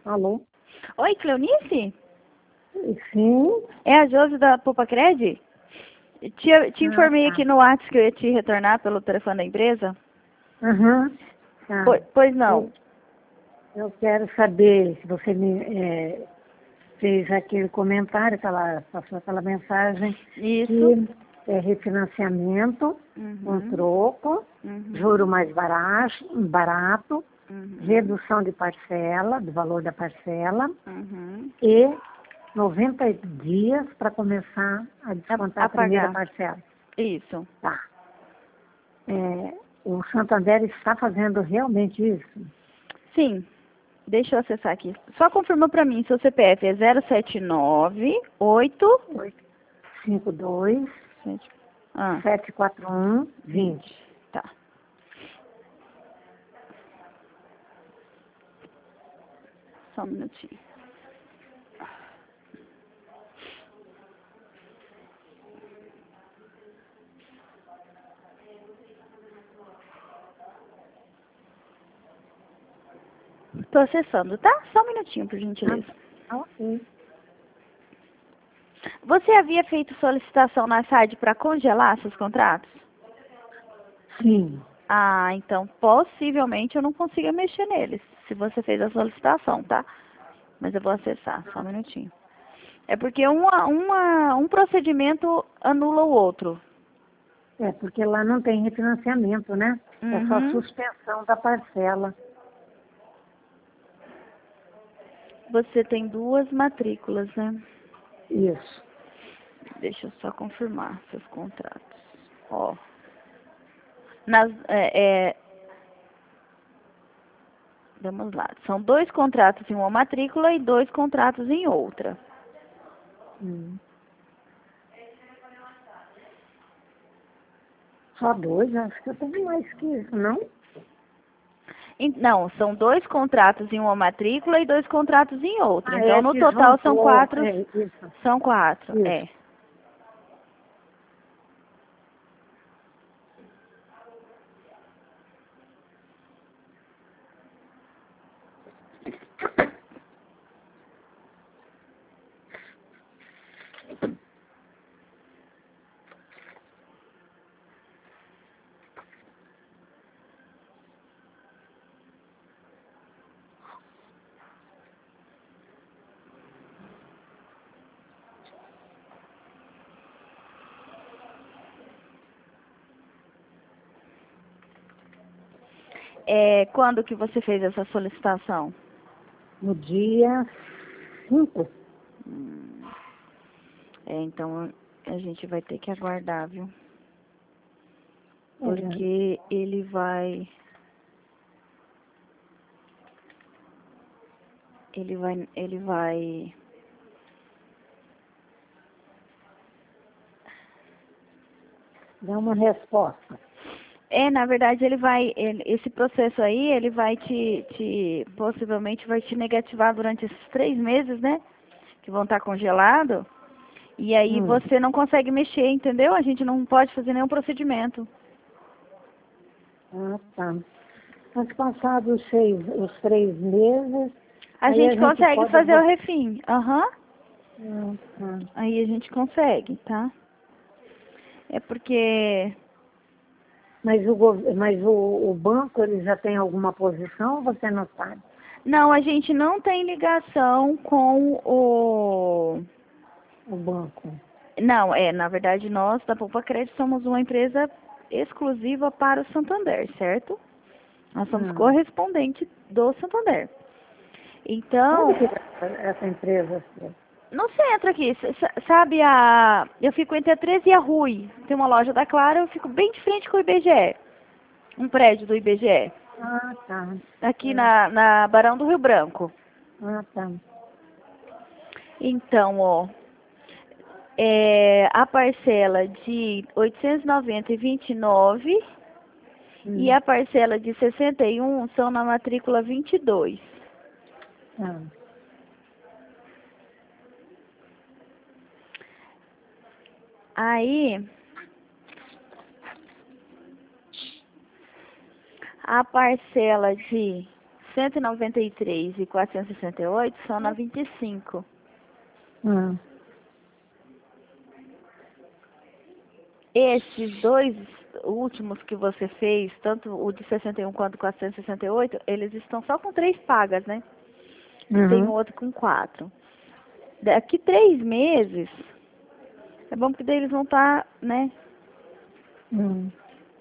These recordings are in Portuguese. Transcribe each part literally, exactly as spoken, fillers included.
Alô? Oi, Cleonice? Sim. É a Josi da Poupa Cred? Te, te Ah, informei tá. aqui no WhatsApp que eu ia te retornar pelo telefone da empresa? Aham. Tá. Pois, pois não. Eu, eu quero saber se você me é, fez aquele comentário, aquela, passou aquela mensagem Isso. que é refinanciamento, um Uhum. troco, Uhum. juro mais barato, barato, Uhum. redução de parcela, do valor da parcela, Uhum. e noventa dias para começar a descontar A, a, a primeira pagar. parcela. Isso. Tá. É, o Santander está fazendo realmente isso? Sim. Deixa eu acessar aqui. Só confirma pra mim, seu C P F é zero sete nove oito oito cinco dois ah, sete quatro um vinte. tá. Só um minutinho. Tô acessando, tá? Só um minutinho, por Ah, gentileza. ok. Você havia feito solicitação na S A D para congelar seus contratos? Sim. Ah, então possivelmente eu não consiga mexer neles, se você fez a solicitação, tá? Mas eu vou acessar, só um minutinho. É porque uma, uma, um procedimento anula o outro. É, porque lá não tem refinanciamento, né? É só Uhum. suspensão da parcela. Você tem duas matrículas, né? Isso. Deixa eu só confirmar seus contratos. Ó. Nas, é, é, vamos lá. São dois contratos em uma matrícula e dois contratos em outra. Hum. Só dois? Acho que eu tenho mais que isso, não? Em- Não, são dois contratos em uma matrícula e dois contratos em outra. Ah, Então, é no que total são juntou. quatro. É, isso. São quatro, Isso. é. É, quando que você fez essa solicitação? No dia cinco. Hum, É, então a gente vai ter que aguardar, viu? É, Porque ele vai. Ele vai. Ele vai. dá uma resposta. É, na verdade, ele vai. ele- esse processo aí, ele vai te, te. Possivelmente vai te negativar durante esses três meses, né? Que vão estar congelados. E aí Hum. você não consegue mexer, entendeu? A gente não pode fazer nenhum procedimento. Ah, tá. Mas passados os seis, os três meses, A aí a gente gente consegue pode... fazer o vo- refim. Aham. Ah, tá. Aí a gente consegue, tá? É porque. Mas, o, gov- mas o, o banco, ele já tem alguma posição ou você não sabe? Não, a gente não tem ligação com o. O banco. Não, é, na verdade nós da Poupa Crédito somos uma empresa exclusiva para o Santander, certo? Nós somos Ah. correspondente do Santander. Onde Então, que é essa empresa? no centro aqui, s- s- sabe a. Eu fico entre a treze e a Rui. Tem uma loja da Clara, eu fico bem de frente com o I B G E. Um prédio do I B G E. Ah, tá. Aqui Ah, na, na Barão do Rio Branco. ah, tá. Então, ó. É, a parcela de oitocentos e noventa e vinte e nove e Hum. a parcela de sessenta e um são na matrícula vinte e dois. Ah. Aí, a parcela de cento e noventa e três e quatrocentos e sessenta e oito são na vinte e cinco. Ah. Esses dois últimos que você fez, tanto o de sessenta e um quanto o quatrocentos e sessenta e oito, eles estão só com três pagas, né? Uhum. Tem um outro com quatro. Daqui três meses, é bom porque daí eles vão estar, né, Hum.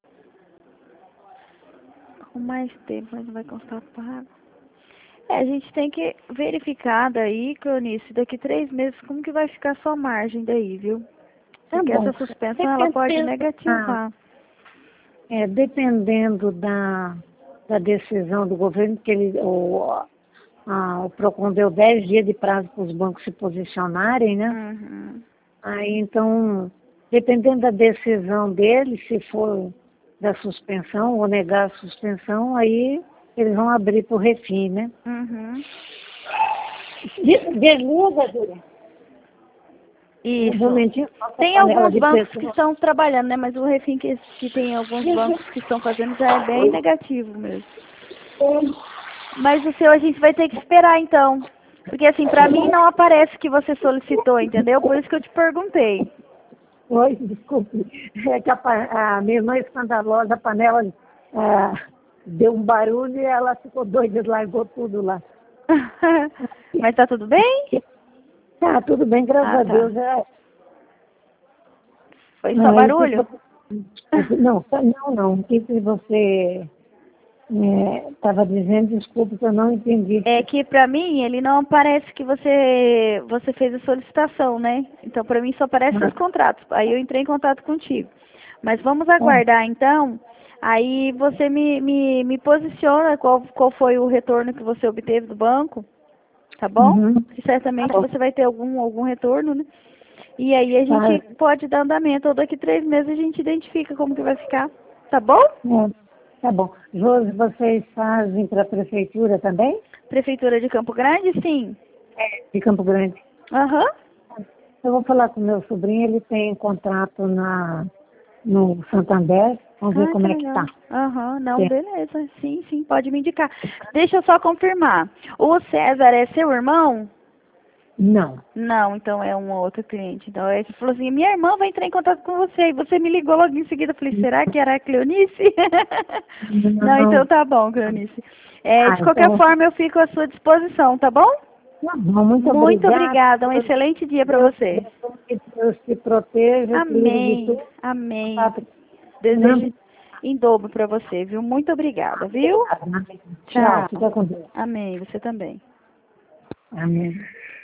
com mais tempo, mas não vai constar pago. É, a gente tem que verificar daí, Cleonice, daqui três meses, como que vai ficar a sua margem daí, viu? Tá Porque bom. essa suspensão, ela pode Dependendo, negativar. é, dependendo da, da decisão do governo, que ele, o, a, o PROCON deu dez dias de prazo para os bancos se posicionarem, né? Uhum. Aí, então, dependendo da decisão dele, se for da suspensão ou negar a suspensão, aí eles vão abrir para o refim, né? Uhum. De- Desliga, Júlia. Um Isso. momentinho. Tem alguns bancos que estão trabalhando, né? Mas o refim que, que tem alguns bancos que estão fazendo já é bem negativo mesmo. Mas o seu a gente vai ter que esperar então. Porque assim, pra mim não aparece que você solicitou, entendeu? Por isso que eu te perguntei. Oi, desculpe. É que a, pa- a minha irmã escandalosa, a panela ah, deu um barulho e ela ficou doida, largou tudo lá. Mas tá tudo bem? Tá, tudo bem, graças Ah, a tá. Deus. É, Foi só é, barulho? que- não, tá- não, não. O que que você estava dizendo? Desculpe que eu não entendi. É que pra mim ele não aparece que você você fez a solicitação, né? Então pra mim só aparece os contratos. Aí eu entrei em contato contigo. Mas vamos aguardar então. Aí você me, me, me posiciona qual, qual foi o retorno que você obteve do banco, tá bom? Uhum. Que certamente Tá bom. você vai ter algum, algum retorno, né? E aí a gente Tá. pode dar andamento. Ou daqui três meses a gente identifica como que vai ficar, tá bom? É, tá bom. Josi, vocês fazem para a prefeitura também? Prefeitura de Campo Grande, sim. De Campo Grande. Aham. Eu vou falar com o meu sobrinho, ele tem contrato na, no Santander. Vamos ver Ah, como que é que legal. tá. Aham, não, Sim. beleza. Sim, sim, pode me indicar. Deixa eu só confirmar. O César é seu irmão? Não. Não, então é um outro cliente. Então ele falou assim, minha irmã vai entrar em contato com você. E você me ligou logo em seguida. Eu falei, será que era a Cleonice? Não, então tá bom, Cleonice. É, Ah, de qualquer então, forma, eu fico à sua disposição, tá bom? tá bom, muito, Muito obrigada. obrigada. Um excelente dia para você. Que Deus te proteja, te livre de Amém. tudo. Amém. Tá? Desejo em dobro para você, viu? Muito obrigada, viu? Tchau, fica Tchau. com Deus. Amém. Você também. Amém.